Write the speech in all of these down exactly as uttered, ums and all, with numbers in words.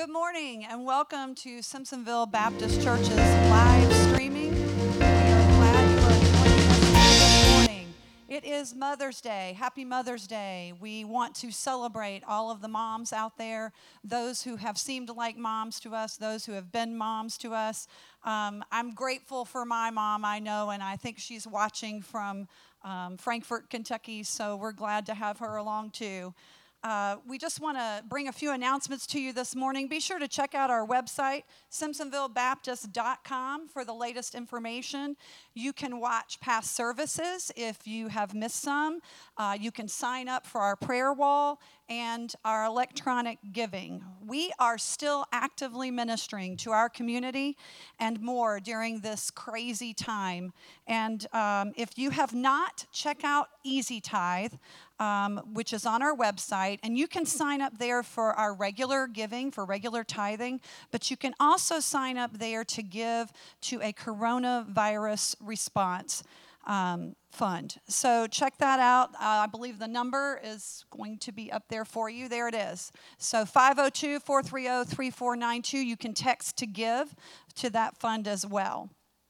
Good morning and welcome to Simpsonville Baptist Church's live streaming. We are glad you are joining us this morning. It is Mother's Day. Happy Mother's Day. We want to celebrate all of the moms out there, those who have seemed like moms to us, those who have been moms to us. Um, I'm grateful for my mom, I know, and I think she's watching from um, Frankfort, Kentucky, so we're glad to have her along too. Uh, we just want to bring a few announcements to you this morning. Be sure to check out our website, simpsonville baptist dot com, for the latest information. You can watch past services if you have missed some. Uh, you can sign up for our prayer wall and our electronic giving. We are still actively ministering to our community and more during this crazy time. And um, if you have not, check out Easy Tithe, um, which is on our website. And you can sign up there for our regular giving, for regular tithing. But you can also sign up there to give to a coronavirus response Um, fund. So check that out. Uh, I believe the number is going to be up there for you. There it is. So five oh two, four three oh, three four nine two. You can text to give to that fund as well.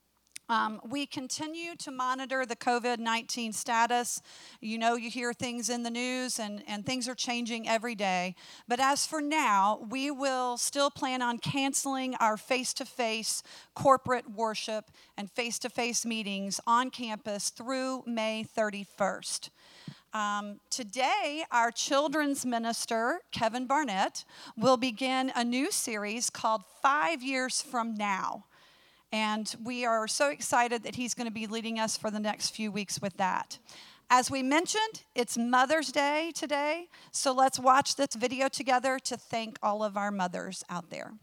Um, we continue to monitor the covid nineteen status. You know, you hear things in the news and, and things are changing every day. But as for now, we will still plan on canceling our face-to-face corporate worship and face-to-face meetings on campus through May thirty-first. Um, today, our children's minister, Kevin Barnett, will begin a new series called Five Years From Now. And we are so excited that he's going to be leading us for the next few weeks with that. As we mentioned, it's Mother's Day today, so let's watch this video together to thank all of our mothers out there.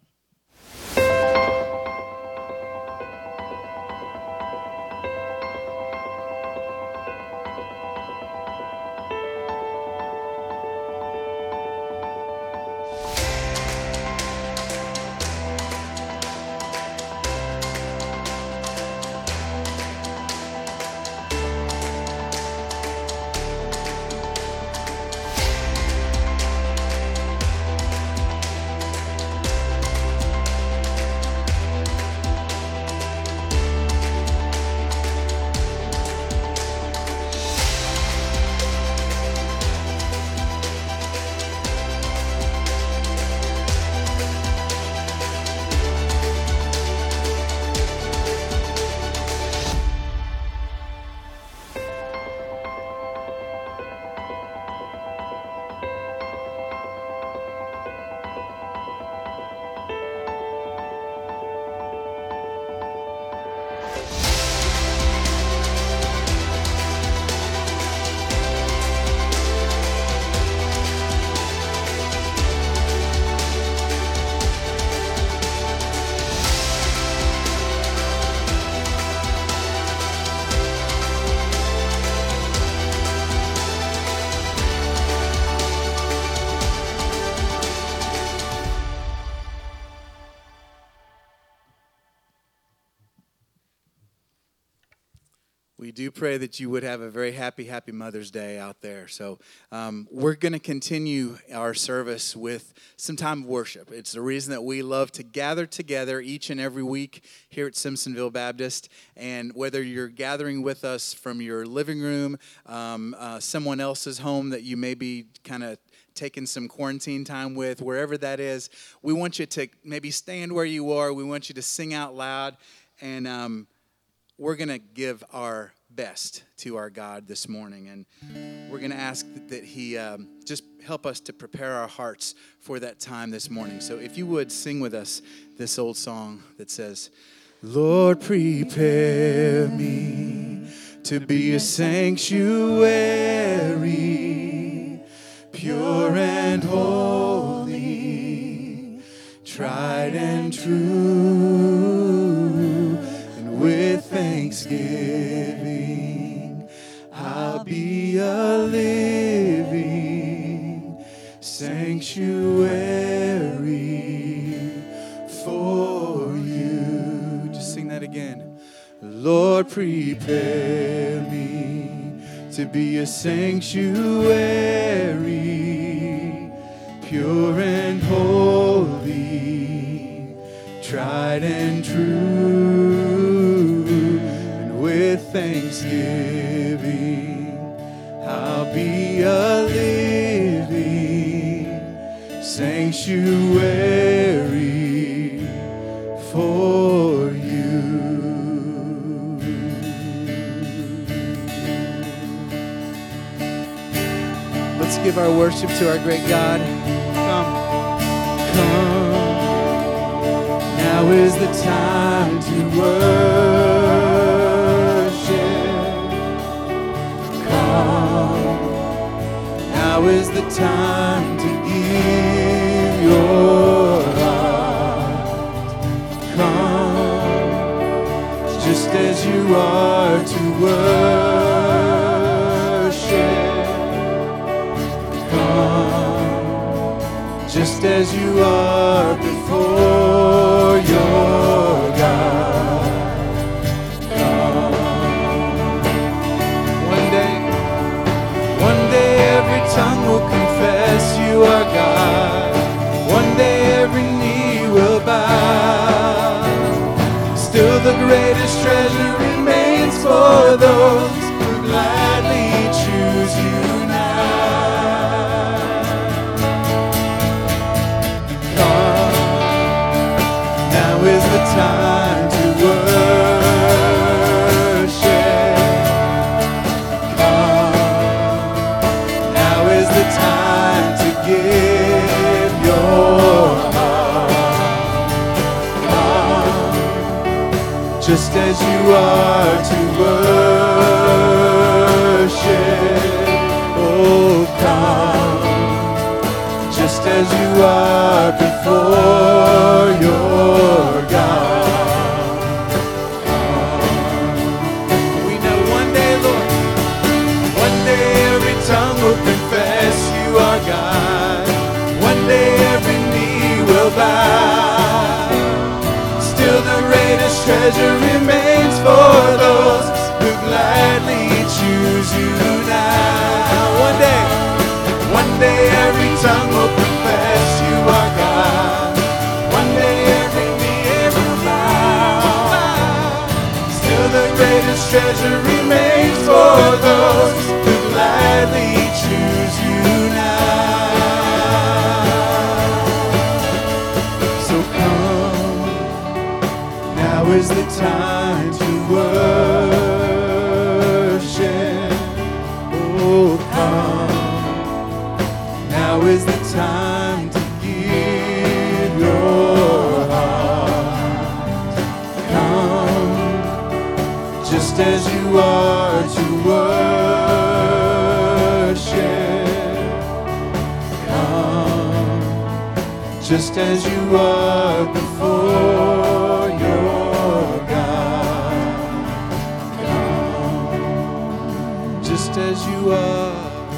We do pray that you would have a very happy, happy Mother's Day out there. So um, we're going to continue our service with some time of worship. It's the reason that we love to gather together each and every week here at Simpsonville Baptist. And whether you're gathering with us from your living room, um, uh, someone else's home that you may be kind of taking some quarantine time with, wherever that is, we want you to maybe stand where you are. We want you to sing out loud. And um, we're going to give our best to our God this morning. And we're going to ask that he um, just help us to prepare our hearts for that time this morning. So if you would sing with us this old song that says, Lord, prepare me to be a sanctuary, pure and holy, tried and true, and with thanksgiving, I'll be a living sanctuary for you. Just sing that again. Lord, prepare me to be a sanctuary, pure and holy, tried and true, and with thanksgiving I'll be a living sanctuary for you. Let's give our worship to our great God. Come, come. Now is the time to worship. Come. Now is the time to give your heart. Come, just as you are to worship. Just as you are before your God. Come. One day, one day every tongue will confess you are God. One day every knee will bow. Still the greatest treasure remains for those who gladly choose you now. Now is the time to worship. Come. Now is the time to give your heart. Come. Just as you are to worship. Oh, come. Just as you are before your God. We know one day, Lord, one day every tongue will confess you are God. One day every knee will bow. Still the greatest treasure remains for those who gladly choose you now. One day, one day every tongue will confess you are God. One day every knee will bow. Still the greatest treasure remains for those who gladly choose you now. So come, now is the time to worship. Oh, come. Now is the time to give your heart. Come, just as you are to worship. Come, just as you are before your God. Come, just as you are.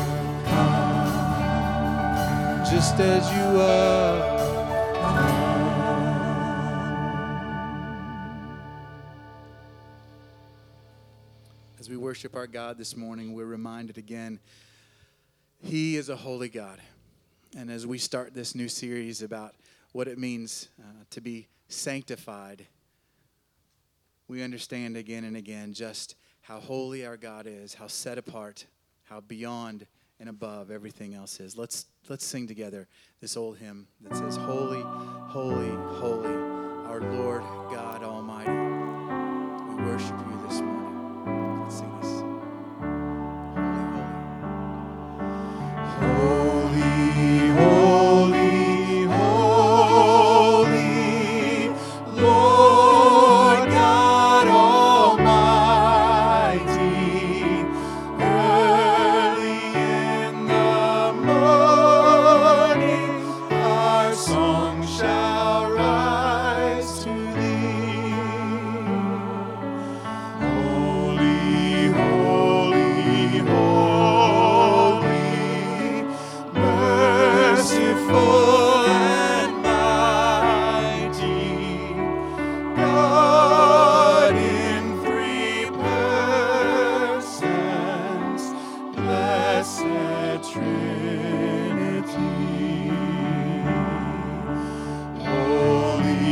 Just as you are. As we worship our God this morning, we're reminded again, He is a holy God. And as we start this new series about what it means uh, to be sanctified, we understand again and again just how holy our God is, how set apart, how beyond and above everything else is. Let's let's sing together this old hymn that says, Holy, holy, holy, our Lord God Almighty. We worship you this morning. Let's sing this. Holy, holy. Holy, holy, Lord God Almighty. Early in the morning, our song shall rise to thee. Holy, holy, holy, merciful and mighty, God in three persons, blessed Trinity.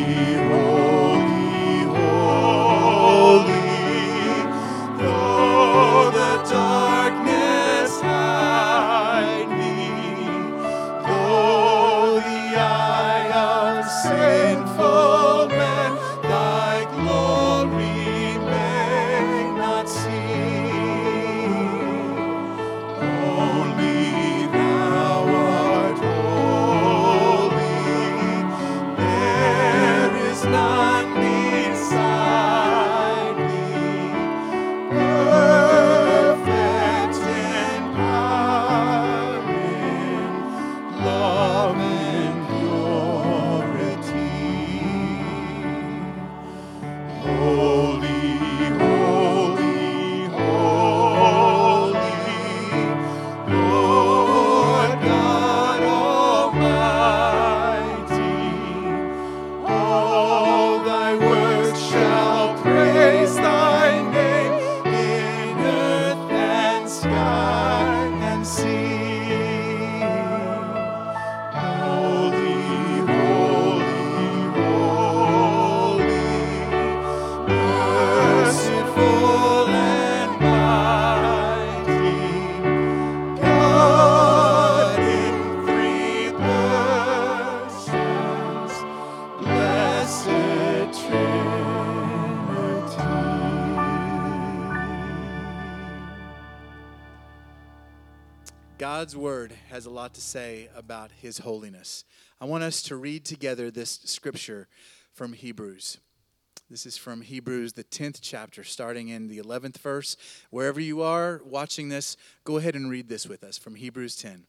God's word has a lot to say about his holiness. I want us to read together this scripture from Hebrews. This is from Hebrews, the tenth chapter, starting in the eleventh verse. Wherever you are watching this, go ahead and read this with us from Hebrews ten.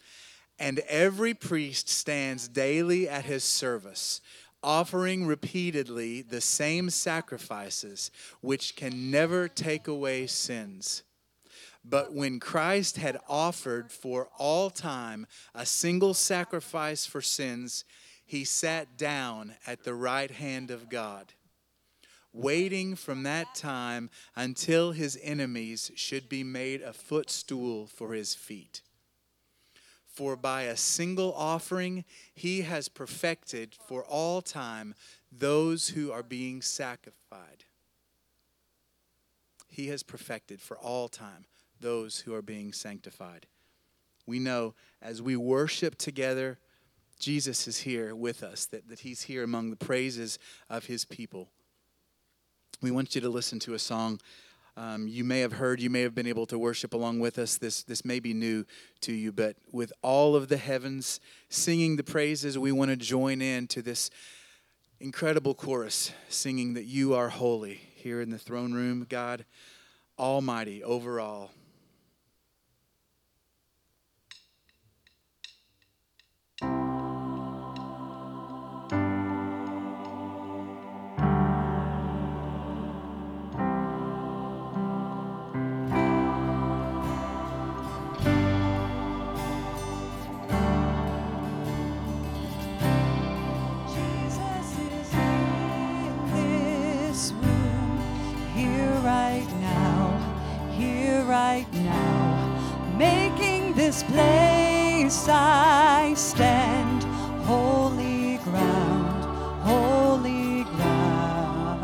And every priest stands daily at his service, offering repeatedly the same sacrifices, which can never take away sins. But when Christ had offered for all time a single sacrifice for sins, he sat down at the right hand of God, waiting from that time until his enemies should be made a footstool for his feet. For by a single offering he has perfected for all time those who are being sanctified. He has perfected for all time those who are being sanctified. We know as we worship together, Jesus is here with us, that, that he's here among the praises of his people. We want you to listen to a song um, you may have heard, you may have been able to worship along with us. This, this may be new to you, but with all of the heavens singing the praises, we want to join in to this incredible chorus singing that you are holy here in the throne room, God Almighty over all. This place I stand, holy ground, holy ground.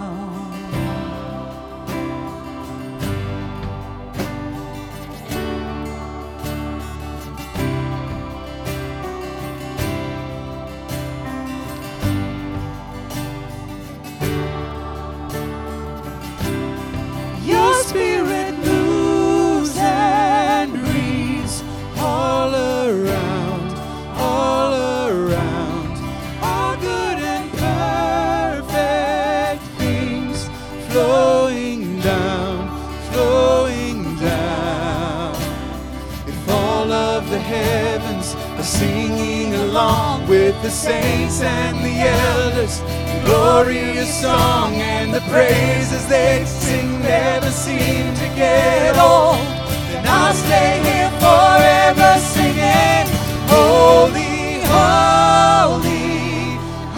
Your spirit moves and breathes all around, all around. All good and perfect things flowing down, flowing down. If all of the heavens are singing along with the saints and the elders, glorious song and the praises they sing never seem to get old, then I'll stay here forever singing, holy, holy,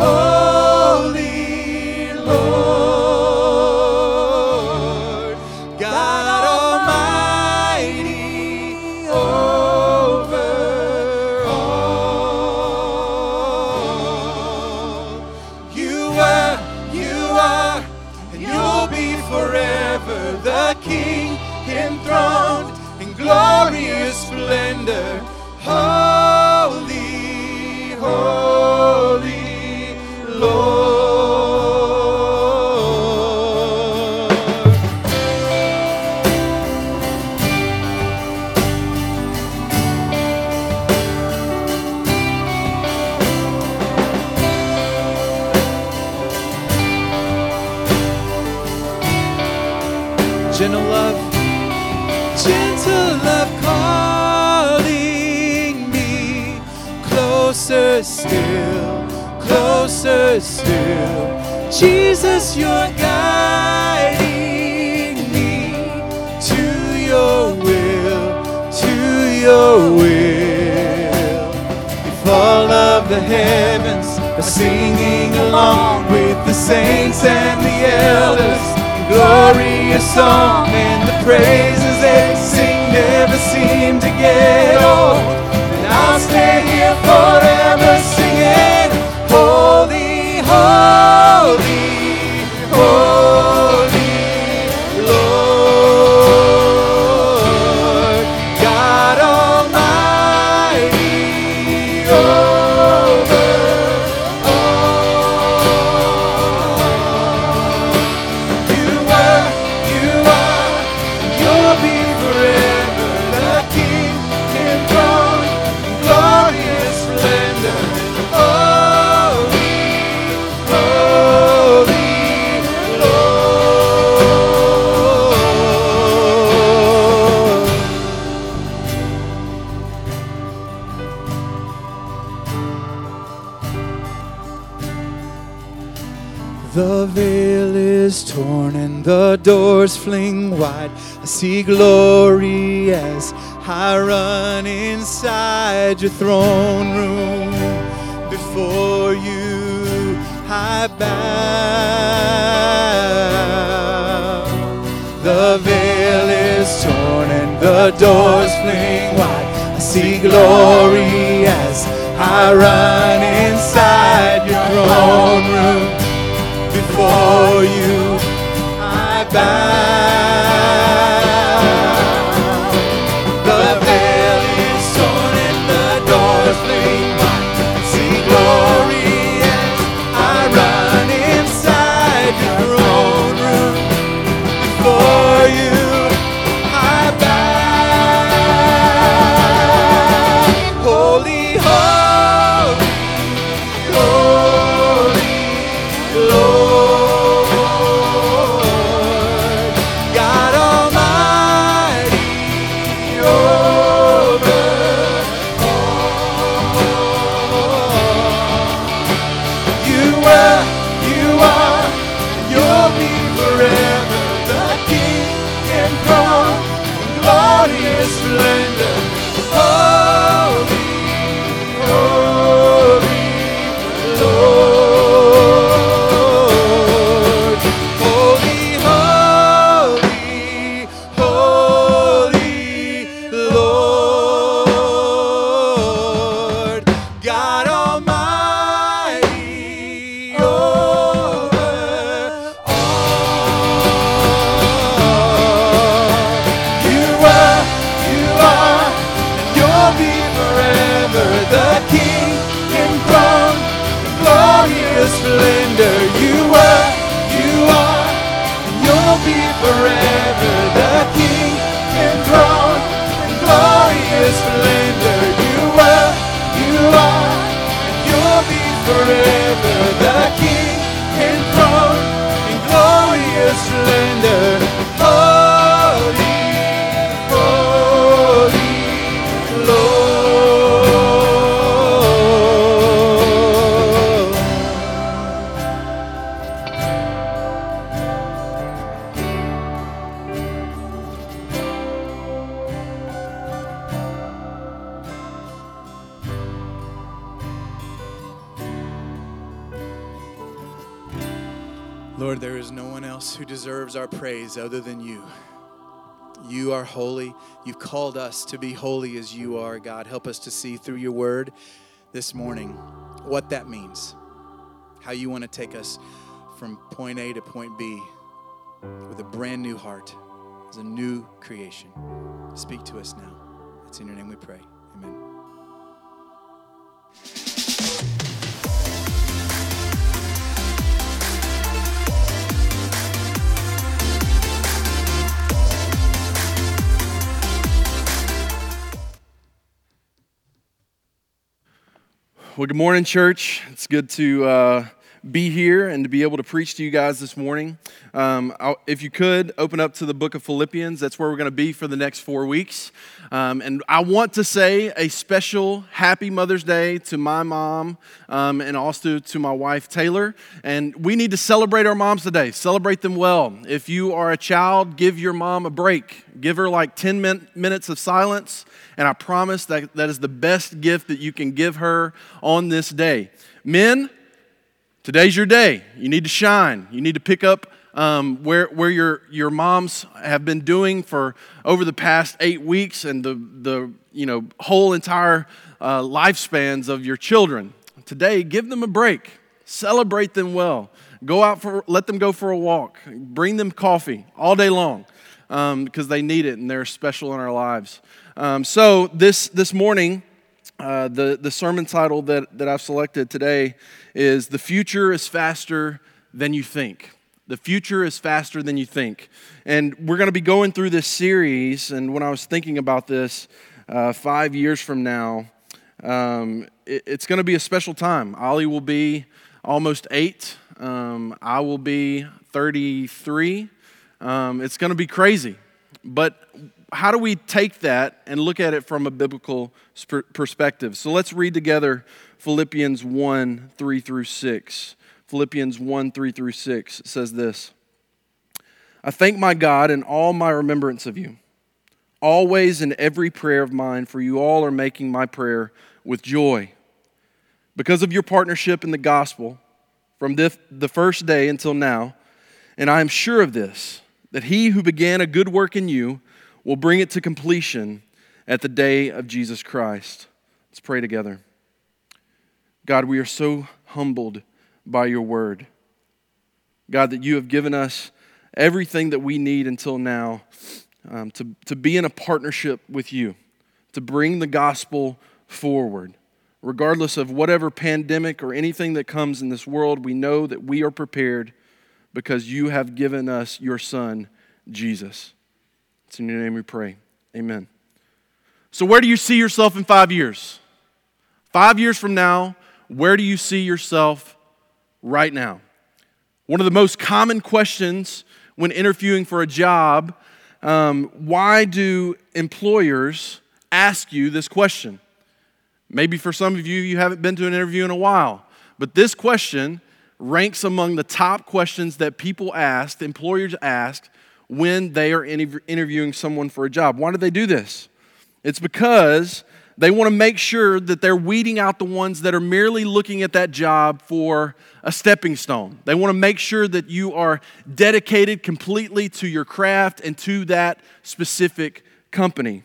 holy Lord, God Almighty over all. You splendor. Holy, holy Lord. Gentle love, gentle love calling me closer still, closer still. Jesus, you're guiding me to your will, to your will. If all of the heavens are singing along with the saints and the elders, glorious song, and the praises they sing never seem to get old. And I'll stay here forever singing, holy, holy, holy Lord, God Almighty, over the veil is torn and the doors fling wide. I see glory as I run inside your throne room. Before you I bow. The veil is torn and the doors fling wide. I see glory as I run inside your throne room. Before you I bow. The veil is torn and the doors fling wide. See glory as I run inside your throne room. Before you I bow. Holy, holy, holy Lord, God Almighty, over all. You were, you are, you'll be forever the King enthroned in glorious splendor. Holy, holy Lord. Holy, holy, holy Lord, God Almighty, over all. You were, you are, and you'll be forever the King enthroned in glorious splendor. You were, you are, and you'll be forever the King enthroned in glorious splendor. You were, you are, and you'll be forever the King enthroned in glorious splendor. Holy, holy Lord. Lord, there is no one else who deserves our praise other than you. You are holy. You've called us to be holy as you are, God. Help us to see through your word this morning what that means, how you want to take us from point A to point B with a brand new heart as a new creation. Speak to us now. It's in your name we pray. Amen. Well, good morning, church. It's good to uh, be here and to be able to preach to you guys this morning. Um, if you could, open up to the book of Philippians. That's where we're going to be for the next four weeks. Um, and I want to say a special happy Mother's Day to my mom um, and also to my wife, Taylor. And we need to celebrate our moms today. Celebrate them well. If you are a child, give your mom a break. Give her like ten min- minutes of silence. And I promise that that is the best gift that you can give her on this day. Men, today's your day. You need to shine. You need to pick up um, where where your your moms have been doing for over the past eight weeks and the the you know whole entire uh, lifespans of your children. Today, give them a break. Celebrate them well. Go out for let them go for a walk. Bring them coffee all day long um, because they need it and they're special in our lives. Um, so this this morning, uh, the the sermon title that that I've selected today is "The Future is Faster Than You Think." The future is faster than you think, and we're going to be going through this series. And when I was thinking about this, uh, five years from now, um, it, it's going to be a special time. Ollie will be almost eight. Um, I will be thirty-three. Um, it's going to be crazy, but how do we take that and look at it from a biblical sp- perspective? So let's read together Philippians one, three through six. Philippians one, three through six says this: I thank my God in all my remembrance of you. Always in every prayer of mine, for you all are making my prayer with joy. Because of your partnership in the gospel from this, the first day until now, and I am sure of this, that he who began a good work in you will bring it to completion at the day of Jesus Christ. Let's pray together. God, we are so humbled by your word. God, that you have given us everything that we need until now um, to, to be in a partnership with you, to bring the gospel forward. Regardless of whatever pandemic or anything that comes in this world, we know that we are prepared because you have given us your Son, Jesus. It's in your name we pray. Amen. So where do you see yourself in five years? Five years from now, where do you see yourself right now? One of the most common questions when interviewing for a job, um, why do employers ask you this question? Maybe for some of you, you haven't been to an interview in a while, but this question ranks among the top questions that people ask, employers ask, when they are interviewing someone for a job. Why do they do this? It's because they want to make sure that they're weeding out the ones that are merely looking at that job for a stepping stone. They want to make sure that you are dedicated completely to your craft and to that specific company.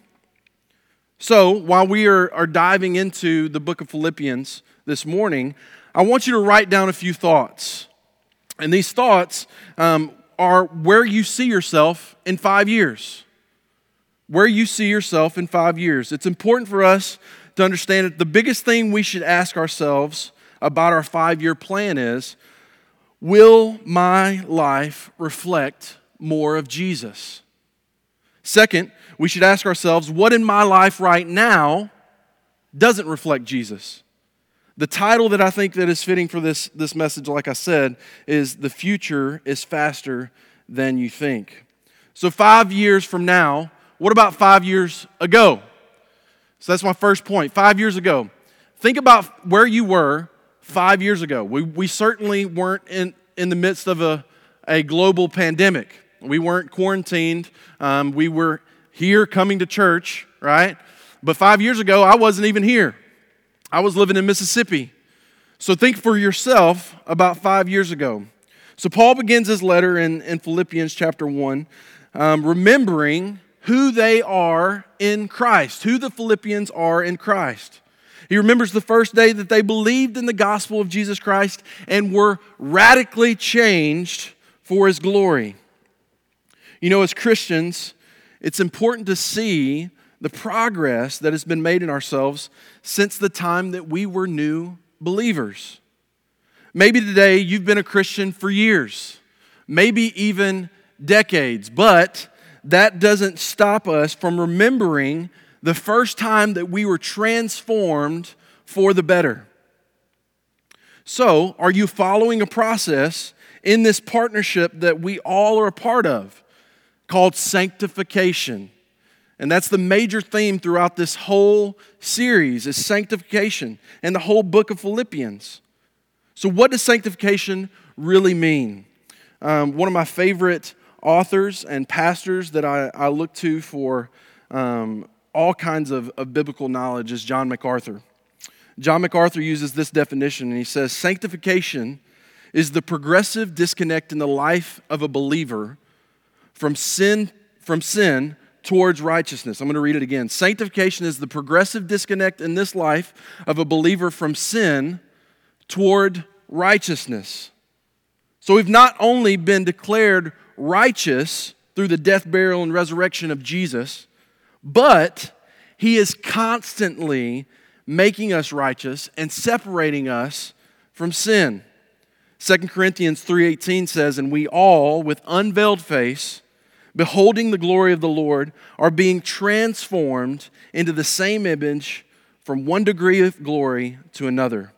So while we are, are diving into the book of Philippians this morning, I want you to write down a few thoughts. And these thoughts um, are where you see yourself in five years. Where you see yourself in five years. It's important for us to understand that the biggest thing we should ask ourselves about our five-year plan is, will my life reflect more of Jesus? Second, we should ask ourselves, what in my life right now doesn't reflect Jesus? The title that I think that is fitting for this, this message, like I said, is "The Future is Faster Than You Think." So five years from now, what about five years ago? So that's my first point. Five years ago. Think about where you were five years ago. We, we certainly weren't in, in the midst of a, a global pandemic. We weren't quarantined. Um, we were here coming to church, right? But five years ago, I wasn't even here. I was living in Mississippi. So think for yourself about five years ago. So Paul begins his letter in, in Philippians chapter one, um, remembering who they are in Christ, who the Philippians are in Christ. He remembers the first day that they believed in the gospel of Jesus Christ and were radically changed for His glory. You know, as Christians, it's important to see the progress that has been made in ourselves since the time that we were new believers. Maybe today you've been a Christian for years, maybe even decades, but that doesn't stop us from remembering the first time that we were transformed for the better. So, are you following a process in this partnership that we all are a part of called sanctification? And that's the major theme throughout this whole series is sanctification and the whole book of Philippians. So what does sanctification really mean? Um, one of my favorite authors and pastors that I, I look to for um, all kinds of, of biblical knowledge is John MacArthur. John MacArthur uses this definition, and he says, sanctification is the progressive disconnect in the life of a believer from sin, from sin towards righteousness. I'm going to read it again. Sanctification is the progressive disconnect in this life of a believer from sin toward righteousness. So we've not only been declared righteous through the death, burial, and resurrection of Jesus, but He is constantly making us righteous and separating us from sin. Second Corinthians three eighteen says, and we all, with unveiled face, beholding the glory of the Lord, are being transformed into the same image from one degree of glory to another.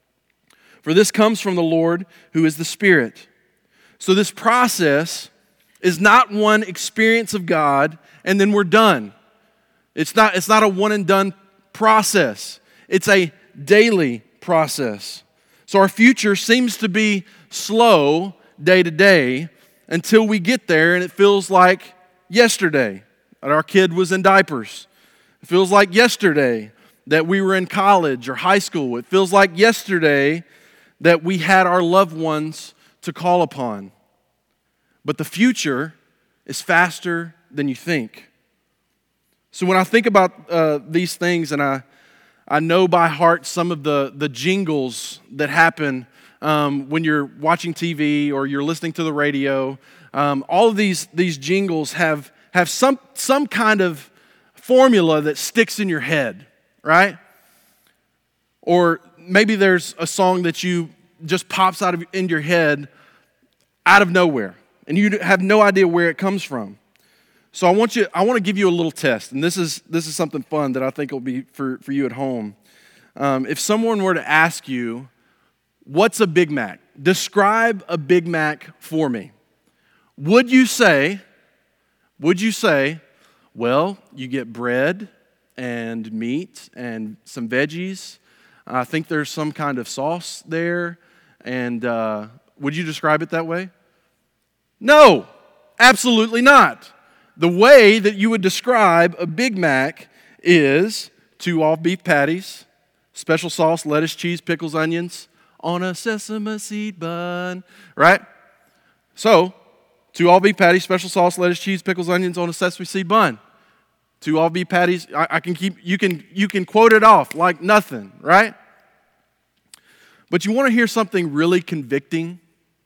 For this comes from the Lord, who is the Spirit. So this process is not one experience of God and then we're done. It's not, it's not a one and done process. It's a daily process. So our future seems to be slow day to day until we get there and it feels like yesterday that our kid was in diapers. It feels like yesterday that we were in college or high school. It feels like yesterday that we had our loved ones to call upon. But the future is faster than you think. So when I think about uh, these things, and I, I know by heart some of the, the jingles that happen um, when you're watching T V or you're listening to the radio, um, all of these, these jingles have, have some, some kind of formula that sticks in your head, right? Or maybe there's a song that you just pops out of in your head out of nowhere, and you have no idea where it comes from. So I want you, I want to give you a little test, and this is this is something fun that I think will be for, for you at home. Um, if someone were to ask you, what's a Big Mac? Describe a Big Mac for me. Would you say, would you say, well, you get bread and meat and some veggies. I think there's some kind of sauce there. And uh, would you describe it that way? No, absolutely not. The way that you would describe a Big Mac is two all-beef patties, special sauce, lettuce, cheese, pickles, onions, on a sesame seed bun, right? So, two all-beef patties, special sauce, lettuce, cheese, pickles, onions on a sesame seed bun. Two all-beef patties, I, I can keep, you can, you can quote it off like nothing, right? But you want to hear something really convicting?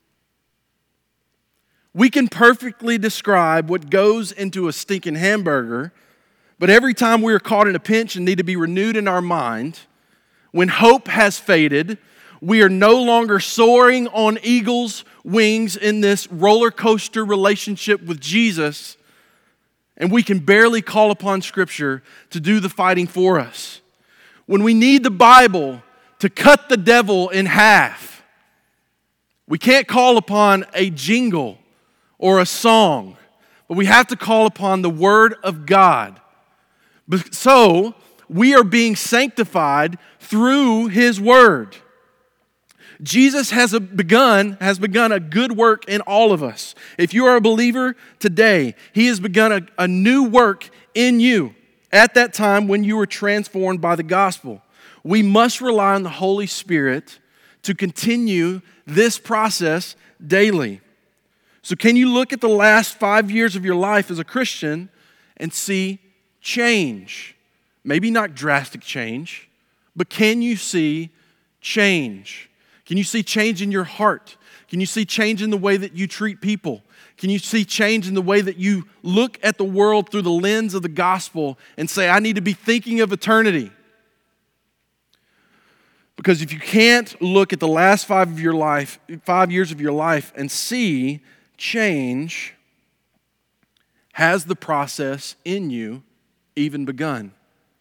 We can perfectly describe what goes into a stinking hamburger, but every time we are caught in a pinch and need to be renewed in our mind, when hope has faded, we are no longer soaring on eagle's wings in this roller coaster relationship with Jesus, and we can barely call upon Scripture to do the fighting for us. When we need the Bible to cut the devil in half, we can't call upon a jingle or a song, but we have to call upon the Word of God. So, we are being sanctified through His Word. Jesus has a begun, has begun a good work in all of us. If you are a believer today, He has begun a, a new work in you at that time when you were transformed by the gospel. We must rely on the Holy Spirit to continue this process daily. So can you look at the last five years of your life as a Christian and see change? Maybe not drastic change, but can you see change? Can you see change in your heart? Can you see change in the way that you treat people? Can you see change in the way that you look at the world through the lens of the gospel and say, I need to be thinking of eternity? Because if you can't look at the last five of your life, five years of your life and see change, has the process in you even begun?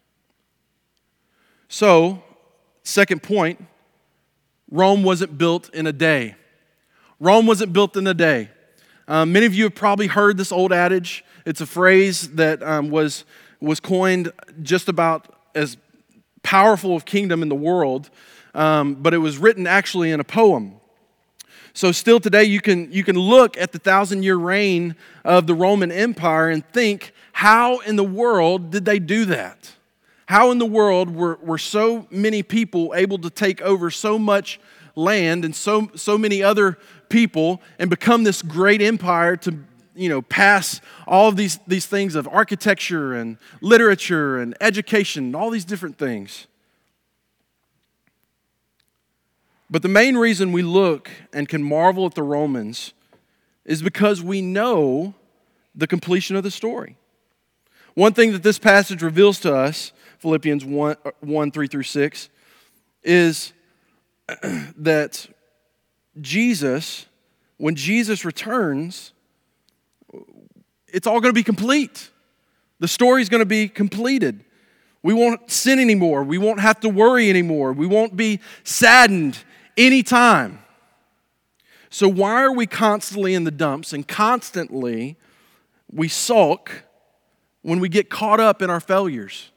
So, second point, Rome wasn't built in a day. Rome wasn't built in a day. Um, many of you have probably heard this old adage. It's a phrase that um, was, was coined just about as powerful of kingdom in the world, um, but it was written actually in a poem. So still today you can, you can look at the thousand-year reign of the Roman Empire and think, how in the world did they do that? How in the world were, were so many people able to take over so much land and so, so many other people and become this great empire to, you know, pass all of these, these things of architecture and literature and education and all these different things? But the main reason we look and can marvel at the Romans is because we know the completion of the story. One thing that this passage reveals to us, Philippians one, one three through six, is that Jesus, when Jesus returns, it's all going to be complete. The story's going to be completed. We won't sin anymore. We won't have to worry anymore. We won't be saddened anytime. So why are we constantly in the dumps and constantly we sulk when we get caught up in our failures?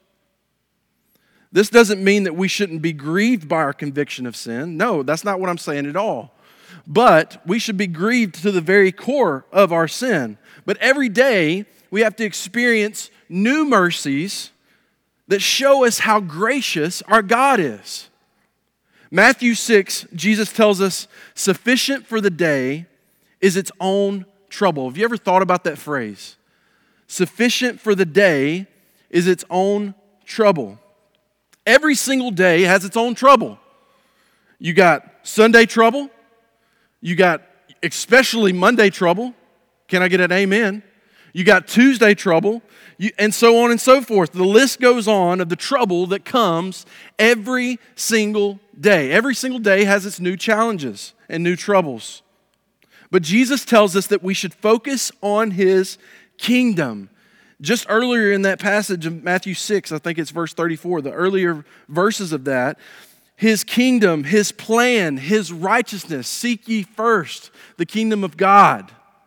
This doesn't mean that we shouldn't be grieved by our conviction of sin. No, that's not what I'm saying at all. But we should be grieved to the very core of our sin. But every day we have to experience new mercies that show us how gracious our God is. Matthew six, Jesus tells us, sufficient for the day is its own trouble. Have you ever thought about that phrase? Sufficient for the day is its own trouble. Every single day has its own trouble. You got Sunday trouble. You got especially Monday trouble. Can I get an amen? You got Tuesday trouble, you, and so on and so forth. The list goes on of the trouble that comes every single day. Every single day has its new challenges and new troubles. But Jesus tells us that we should focus on His kingdom. Just earlier in that passage of Matthew six, I think it's verse thirty-four, the earlier verses of that, His kingdom, His plan, His righteousness, seek ye first the kingdom of God.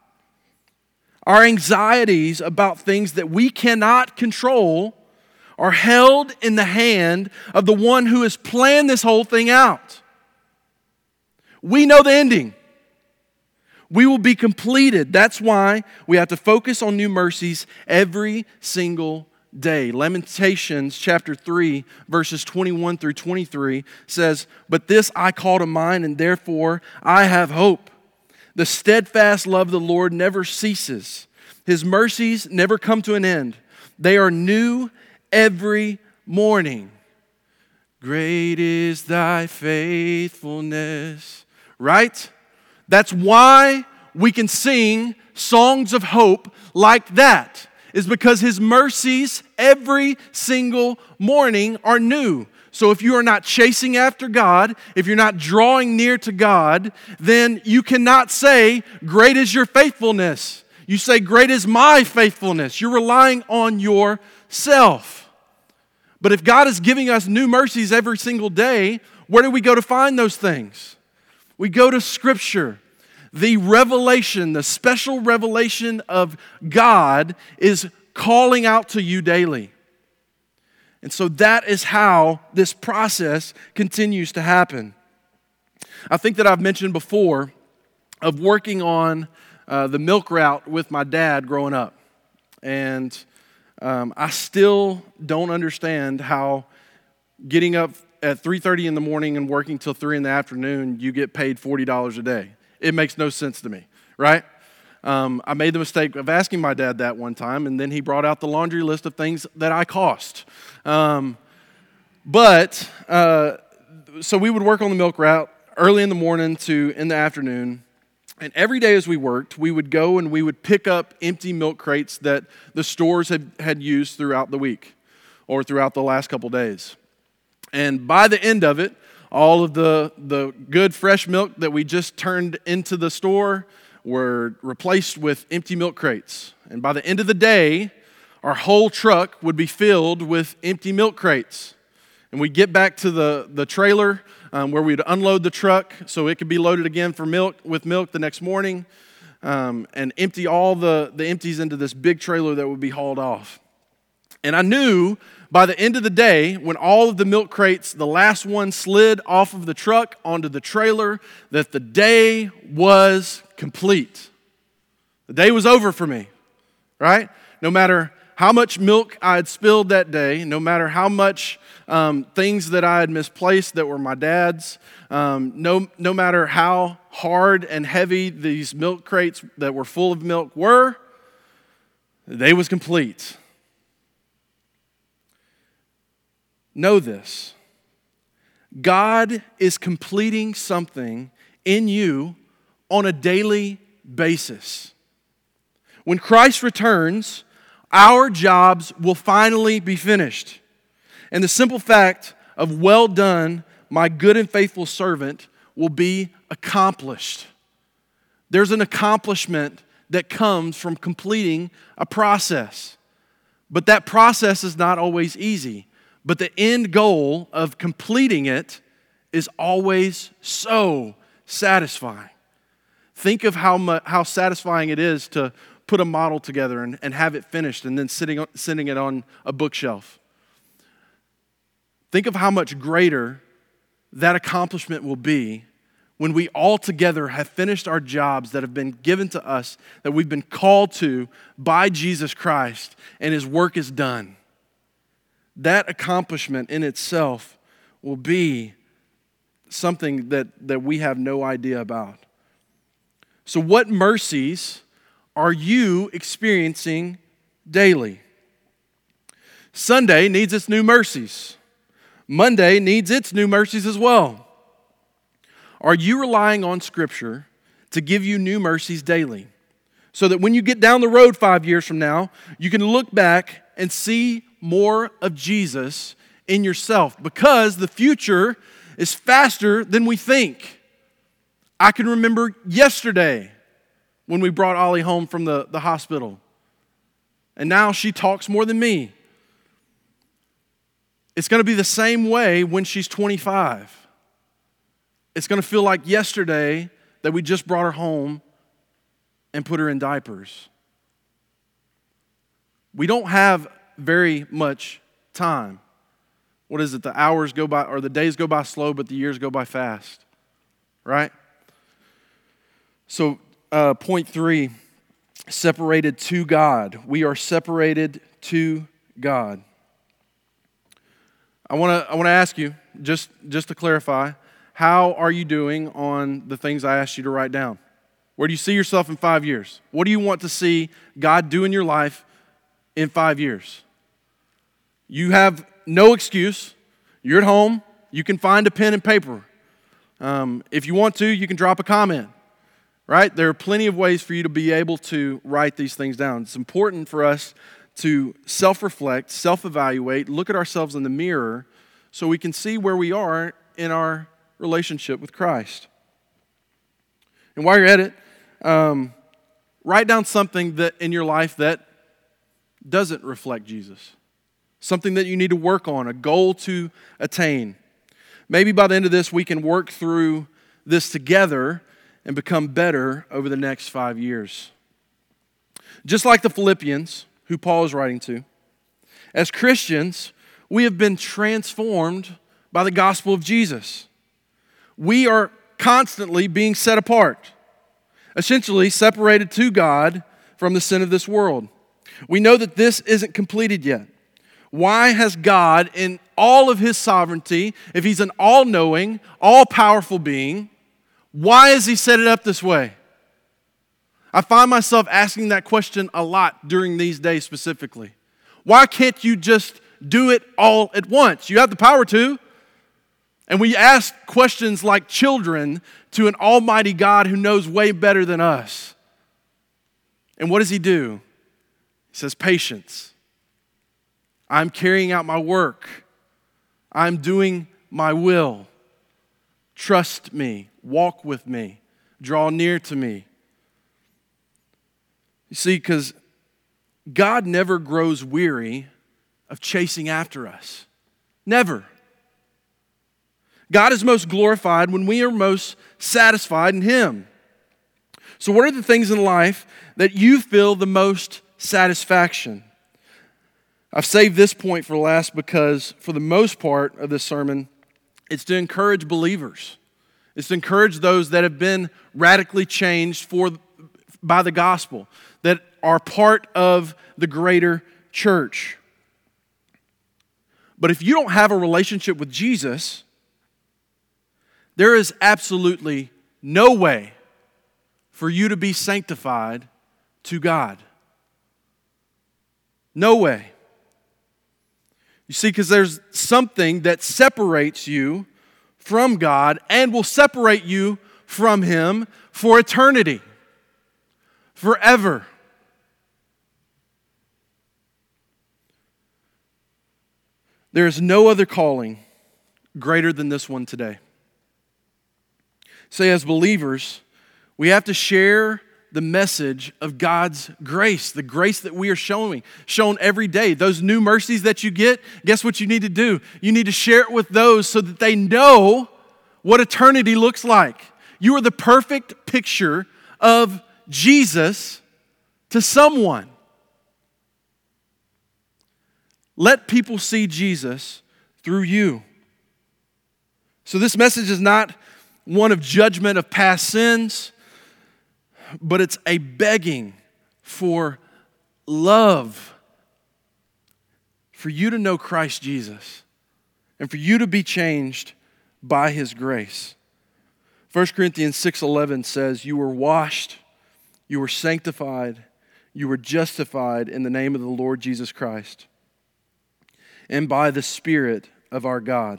Our anxieties about things that we cannot control are held in the hand of the one who has planned this whole thing out. We know the ending. We will be completed. That's why we have to focus on new mercies every single day. Lamentations chapter three, verses twenty-one through twenty-three says, "But this I call to mind, and therefore I have hope. The steadfast love of the Lord never ceases. His mercies never come to an end. They are new every morning. Great is thy faithfulness." Right? That's why we can sing songs of hope like that, is because His mercies every single morning are new. So if you are not chasing after God, if you're not drawing near to God, then you cannot say, great is your faithfulness. You say, great is my faithfulness. You're relying on yourself. But if God is giving us new mercies every single day, where do we go to find those things? We go to Scripture. The revelation, the special revelation of God is calling out to you daily. And so that is how this process continues to happen. I think that I've mentioned before of working on uh, the milk route with my dad growing up. And um, I still don't understand how getting up at three thirty in the morning and working till three in the afternoon, you get paid forty dollars a day. It makes no sense to me, right? Um, I made the mistake of asking my dad that one time, and then he brought out the laundry list of things that I cost. Um, but, uh, so we would work on the milk route. early in the morning to in the afternoon. And every day as we worked, we would go and we would pick up empty milk crates that the stores had, had used throughout the week or throughout the last couple days. And by the end of it, all of the, the good fresh milk that we just turned into the store were replaced with empty milk crates. And by the end of the day, our whole truck would be filled with empty milk crates. And we'd get back to the, the trailer um, where we'd unload the truck so it could be loaded again for milk with milk the next morning um, and empty all the, the empties into this big trailer that would be hauled off. And I knew by the end of the day, when all of the milk crates, the last one slid off of the truck onto the trailer, that the day was complete. The day was over for me, right? No matter how much milk I had spilled that day, no matter how much um, things that I had misplaced that were my dad's, um, no, no matter how hard and heavy these milk crates that were full of milk were, the day was complete. Know this. God is completing something in you on a daily basis. When Christ returns, our jobs will finally be finished. And the simple fact of well done, my good and faithful servant, will be accomplished. There's an accomplishment that comes from completing a process. But that process is not always easy. But the end goal of completing it is always so satisfying. Think of how much, how satisfying it is to put a model together and, and have it finished and then sitting, sitting it on a bookshelf. Think of how much greater that accomplishment will be when we all together have finished our jobs that have been given to us, that we've been called to by Jesus Christ, and His work is done. That accomplishment in itself will be something that, that we have no idea about. So what mercies are you experiencing daily? Sunday needs its new mercies. Monday needs its new mercies as well. Are you relying on Scripture to give you new mercies daily? So that when you get down the road five years from now, you can look back and see more of Jesus in yourself, because the future is faster than we think. I can remember yesterday when we brought Ollie home from the, the hospital, and now she talks more than me. It's going to be the same way when she's twenty-five. It's going to feel like yesterday that we just brought her home and put her in diapers. We don't have very much time. What is it? The hours go by, or the days go by slow, but the years go by fast. Right? So, uh, point three, separated to God. We are separated to God. I want to I want to ask you, just, just to clarify, how are you doing on the things I asked you to write down? Where do you see yourself in five years? What do you want to see God do in your life in five years? You have no excuse. You're at home. You can find a pen and paper. Um, if you want to, you can drop a comment, right? There are plenty of ways for you to be able to write these things down. It's important for us to self-reflect, self-evaluate, look at ourselves in the mirror so we can see where we are in our relationship with Christ. And while you're at it, um, write down something that in your life that doesn't reflect Jesus. Something that you need to work on, a goal to attain. Maybe by the end of this, we can work through this together and become better over the next five years. Just like the Philippians, who Paul is writing to, as Christians, we have been transformed by the gospel of Jesus. We are constantly being set apart, essentially separated to God from the sin of this world. We know that this isn't completed yet. Why has God, in all of His sovereignty, if He's an all-knowing, all-powerful being, why has He set it up this way? I find myself asking that question a lot during these days specifically. Why can't you just do it all at once? You have the power to. And we ask questions like children to an almighty God who knows way better than us. And what does he do? He says, patience. I'm carrying out my work. I'm doing my will. Trust me. Walk with me. Draw near to me. You see, because God never grows weary of chasing after us. Never. God is most glorified when we are most satisfied in him. So what are the things in life that you feel the most satisfaction? I've saved this point for last because for the most part of this sermon, it's to encourage believers. It's to encourage those that have been radically changed for, by the gospel, that are part of the greater church. But if you don't have a relationship with Jesus, there is absolutely no way for you to be sanctified to God. No way. You see, because there's something that separates you from God and will separate you from him for eternity, forever. There is no other calling greater than this one today. Say, as believers, we have to share the message of God's grace, the grace that we are showing, shown every day. Those new mercies that you get, guess what you need to do? You need to share it with those so that they know what eternity looks like. You are the perfect picture of Jesus to someone. Let people see Jesus through you. So this message is not one of judgment of past sins, but it's a begging for love, for you to know Christ Jesus, and for you to be changed by his grace. First Corinthians six eleven says, you were washed, you were sanctified, you were justified in the name of the Lord Jesus Christ, and by the Spirit of our God.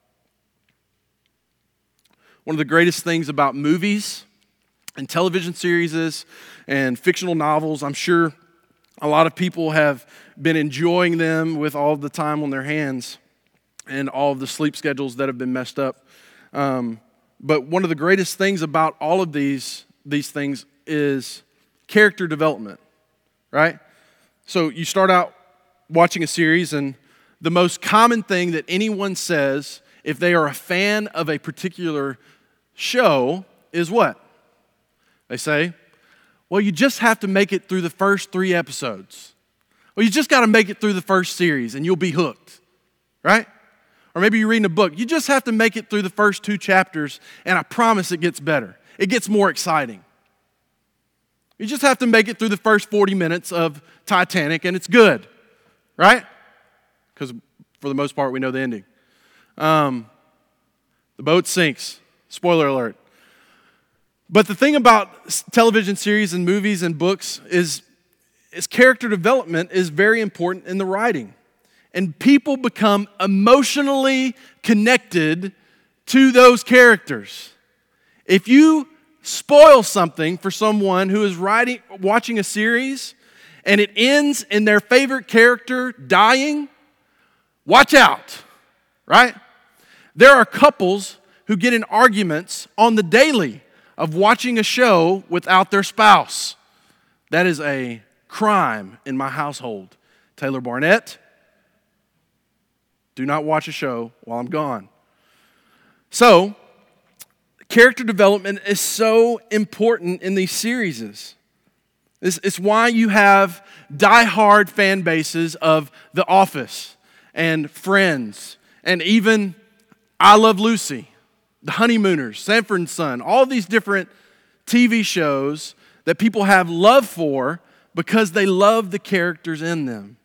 One of the greatest things about movies and television series and fictional novels, I'm sure a lot of people have been enjoying them with all the time on their hands and all of the sleep schedules that have been messed up. Um, but one of the greatest things about all of these, these things is character development, right? So you start out watching a series, and the most common thing that anyone says if they are a fan of a particular show is what? They say, well, you just have to make it through the first three episodes. Well, you just got to make it through the first series and you'll be hooked, right? Or maybe you're reading a book. You just have to make it through the first two chapters and I promise it gets better. It gets more exciting. You just have to make it through the first forty minutes of Titanic and it's good, right? Because for the most part, we know the ending. Um, the boat sinks. Spoiler alert. But the thing about television series and movies and books is, is character development is very important in the writing. And people become emotionally connected to those characters. If you spoil something for someone who is writing, watching a series and it ends in their favorite character dying, watch out, right? There are couples who get in arguments on the daily of watching a show without their spouse. That is a crime in my household. Taylor Barnett, do not watch a show while I'm gone. So, character development is so important in these series. It's, it's why you have die-hard fan bases of The Office and Friends and even I Love Lucy, The Honeymooners, Sanford and Son, all these different T V shows that people have love for because they love the characters in them.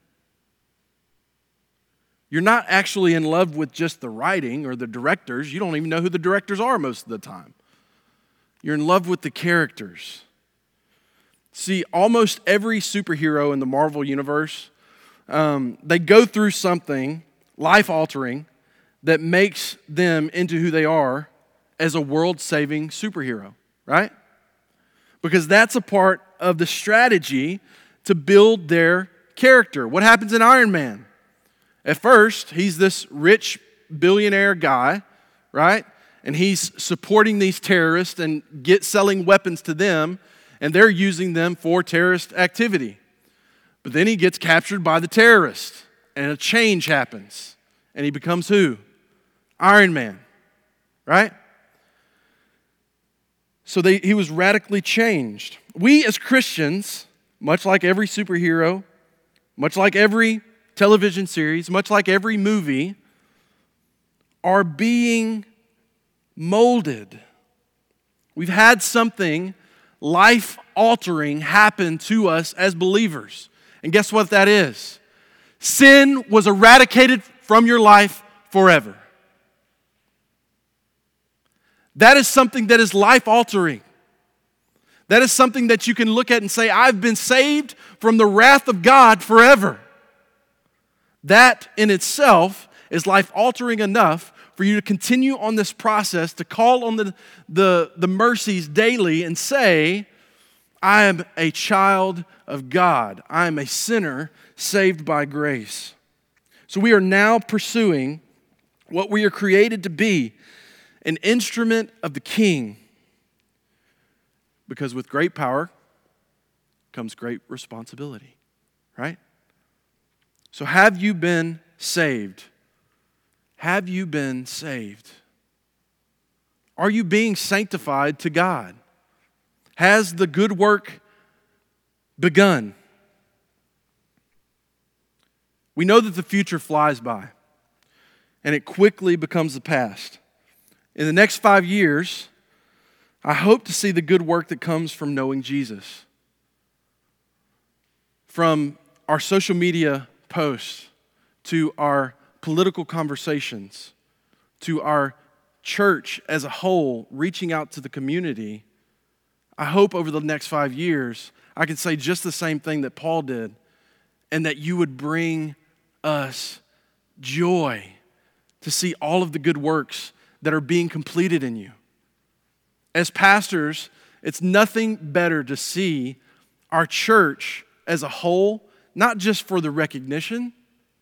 You're not actually in love with just the writing or the directors. You don't even know who the directors are most of the time. You're in love with the characters. See, almost every superhero in the Marvel universe, um, they go through something life-altering that makes them into who they are as a world-saving superhero, right? Because that's a part of the strategy to build their character. What happens in Iron Man? At first, he's this rich billionaire guy, right? And he's supporting these terrorists and get selling weapons to them, and they're using them for terrorist activity. But then he gets captured by the terrorists, and a change happens. And he becomes who? Iron Man, right? So they, he was radically changed. We as Christians, much like every superhero, much like every television series, much like every movie, are being molded. We've had something life-altering happen to us as believers. And guess what that is? Sin was eradicated from your life forever. That is something that is life-altering. That is something that you can look at and say, I've been saved from the wrath of God forever. That in itself is life-altering enough for you to continue on this process, to call on the, the, the mercies daily and say, I am a child of God. I am a sinner saved by grace. So we are now pursuing what we are created to be, an instrument of the King. Because with great power comes great responsibility, right? So have you been saved? Have you been saved? Are you being sanctified to God? Has the good work begun? We know that the future flies by, and it quickly becomes the past. In the next five years, I hope to see the good work that comes from knowing Jesus. From our social media posts, to our political conversations, to our church as a whole, reaching out to the community, I hope over the next five years, I can say just the same thing that Paul did, and that you would bring us joy to see all of the good works that are being completed in you. As pastors, it's nothing better to see our church as a whole, not just for the recognition,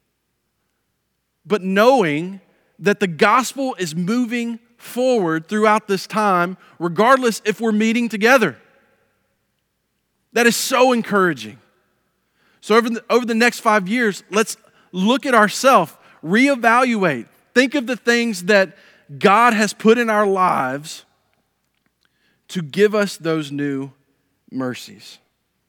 but knowing that the gospel is moving forward throughout this time, regardless if we're meeting together. That is so encouraging. So over the, over the next five years, let's look at ourselves, reevaluate, think of the things that God has put in our lives to give us those new mercies.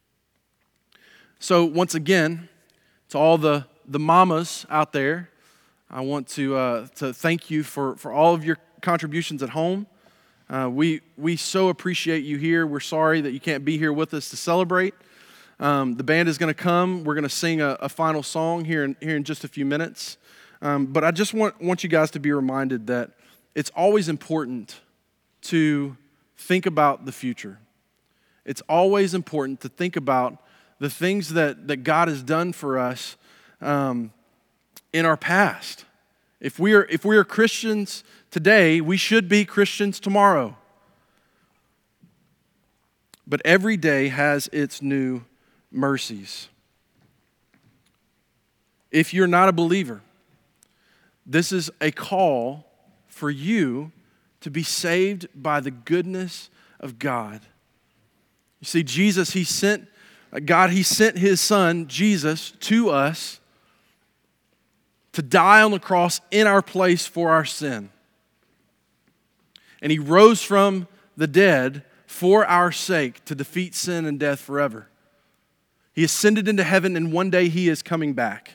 So once again, to all the, the mamas out there, I want to uh, to thank you for, for all of your contributions at home. Uh, we we so appreciate you here. We're sorry that you can't be here with us to celebrate. Um, the band is going to come. We're going to sing a, a final song here in, here in just a few minutes. Um, but I just want, want you guys to be reminded that it's always important to think about the future. It's always important to think about the things that, that God has done for us um, in our past. If we are if we are Christians today, we should be Christians tomorrow. But every day has its new mercies. If you're not a believer, this is a call for you to be saved by the goodness of God. You see, Jesus, He sent, God, He sent His Son, Jesus, to us to die on the cross in our place for our sin. And He rose from the dead for our sake to defeat sin and death forever. He ascended into heaven, and one day He is coming back.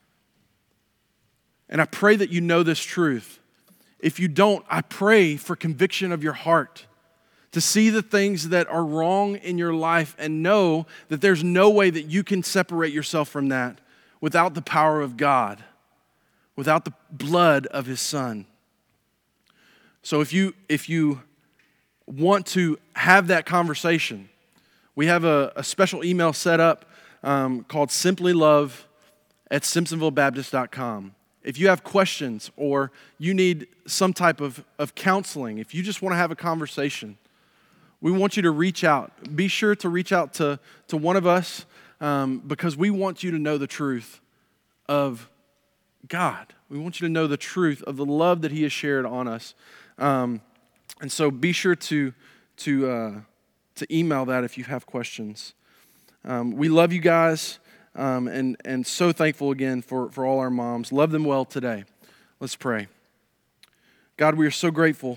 And I pray that you know this truth. If you don't, I pray for conviction of your heart to see the things that are wrong in your life and know that there's no way that you can separate yourself from that without the power of God, without the blood of His Son. So if you if you want to have that conversation, we have a, a special email set up um, called simply love at simpsonville baptist dot com. if you have questions or you need some type of, of counseling, if you just want to have a conversation, we want you to reach out. Be sure to reach out to, to one of us um, because we want you to know the truth of God. We want you to know the truth of the love that He has shared on us. Um, and so be sure to, to, uh, to email that if you have questions. Um, we love you guys um, and, and so thankful again for, for all our moms. Love them well today. Let's pray. God, we are so grateful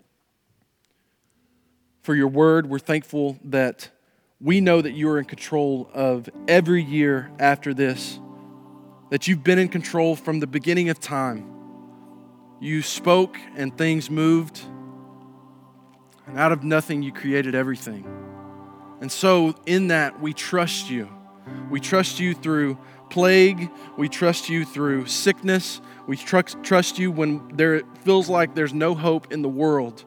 for your word. We're thankful that we know that you are in control of every year after this, that you've been in control from the beginning of time. You spoke and things moved, and out of nothing you created everything. And so in that we trust you. We trust you through plague. We trust you through sickness. We trust trust you when there it feels like there's no hope in the world.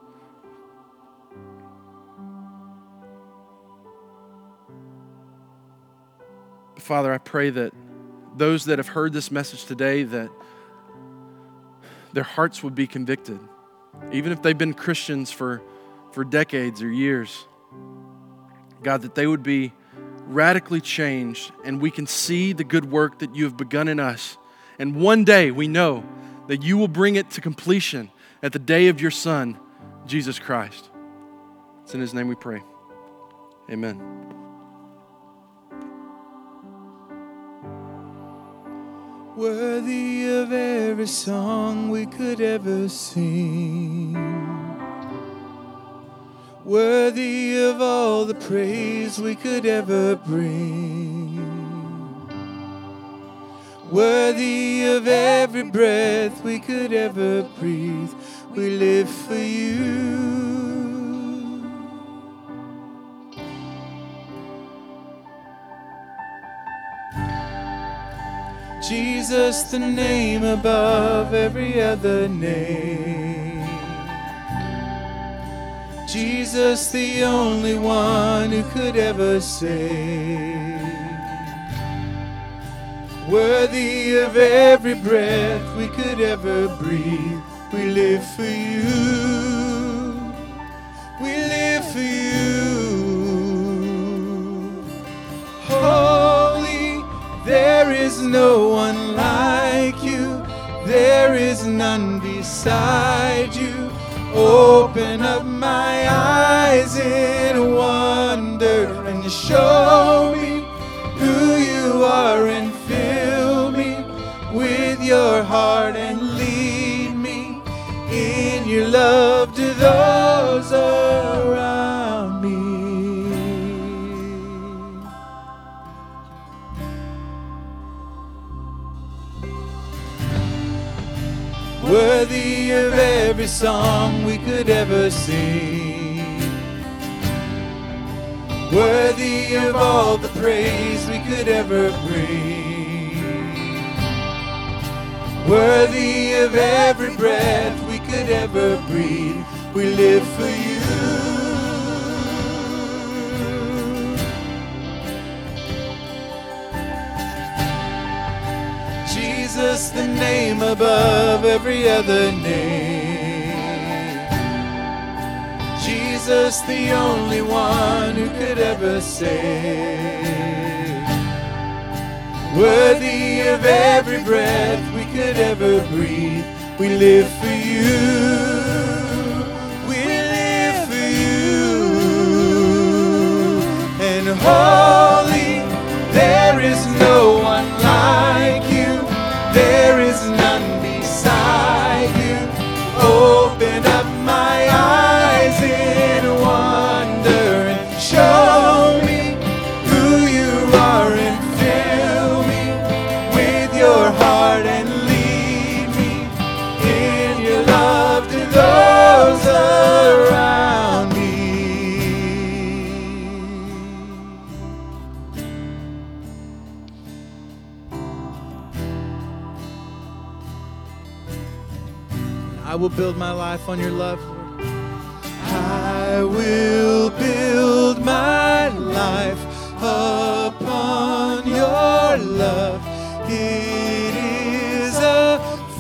Father, I pray that those that have heard this message today, that their hearts would be convicted, even if they've been Christians for, for decades or years. God, that they would be radically changed and we can see the good work that you have begun in us. And one day we know that you will bring it to completion at the day of your Son, Jesus Christ. It's in His name we pray. Amen. Worthy of every song we could ever sing, worthy of all the praise we could ever bring, worthy of every breath we could ever breathe. We live for you. Jesus, the name above every other name. Jesus, the only one who could ever save. Worthy of every breath we could ever breathe. We live for you. We live for you. Holy, there is no one like you. There is none beside you. Open up my eyes in wonder and show me who you are and fill me with your heart and lead me in your love to those around me. Worthy of every song we could ever sing, worthy of all the praise we could ever bring, worthy of every breath we could ever breathe. We live for you. Jesus, the name above every other name. Jesus, the only one who could ever save. Worthy of every breath we could ever breathe. We live for you. We live for you. And holy, there is no one like you. There is none beside you. Open up my eyes in wonder and show me who you are and fill me with your heart and lead me in your love to those around me. I will build my life on your love, Lord. I will build my life upon your love. It is a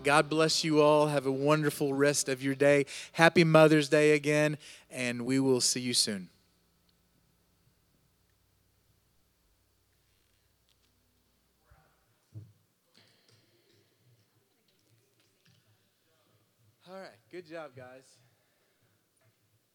God bless you all. Have a wonderful rest of your day. Happy Mother's Day again, and we will see you soon. All right, good job, guys.